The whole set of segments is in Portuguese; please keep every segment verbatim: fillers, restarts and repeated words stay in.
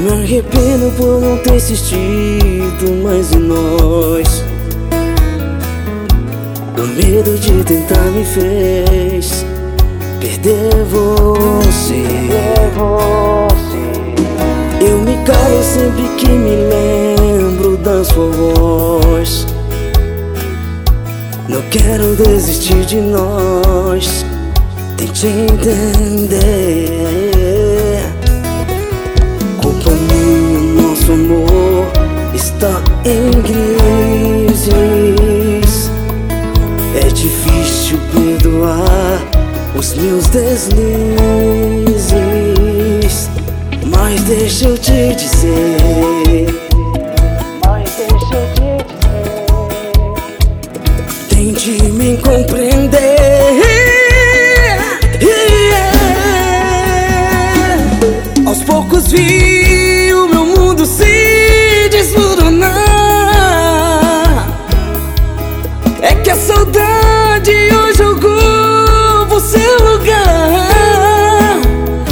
Me arrependo por não ter insistido mais em nós. O medo de tentar me fez perder você. Eu me calo sempre que me lembro da sua voz. Não quero desistir de nós, tente entender. Culpa minha, nosso amor está em crises. É difícil perdoar os meus deslizes, mas deixa eu te dizer, mas deixa eu te dizer, tente me compreender. Yeah. Aos poucos vi o meu mundo se desmoronar. É que a saudade hoje ocupa o seu lugar.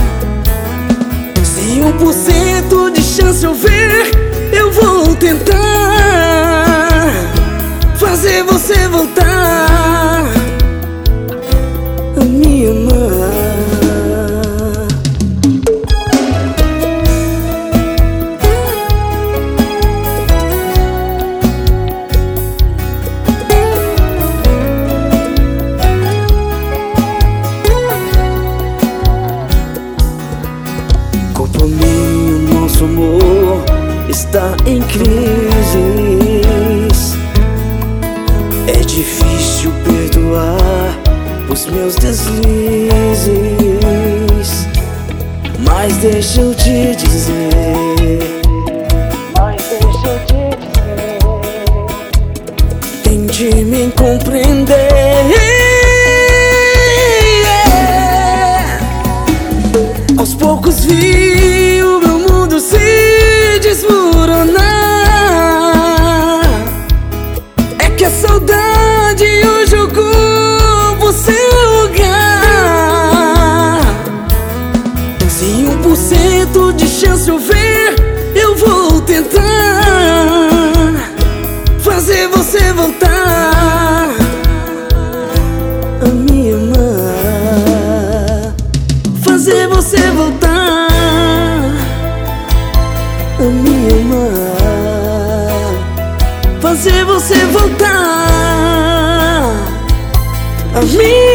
Se um por cento de chance eu ver, eu vou tentar fazer você voltar a me amar. Culpa minha, nosso amor está em crises. É difícil perdoar os meus deslizes, mas deixa eu te dizer, mas deixa eu te dizer, tente me compreender. Yeah. Aos poucos vi o meu mundo se desmoronar. É que a saudade hoje ocupa o seu lugar. Se um por cento de chance eu ver, eu vou tentar fazer você voltar a me amar. Fazer você voltar a me amar. Fazer você voltar a mim.